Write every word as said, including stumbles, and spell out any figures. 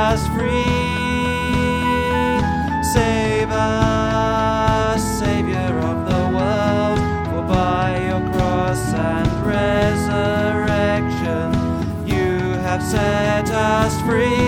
us free. Save us, Savior of the world, for by your cross and resurrection you have set us free.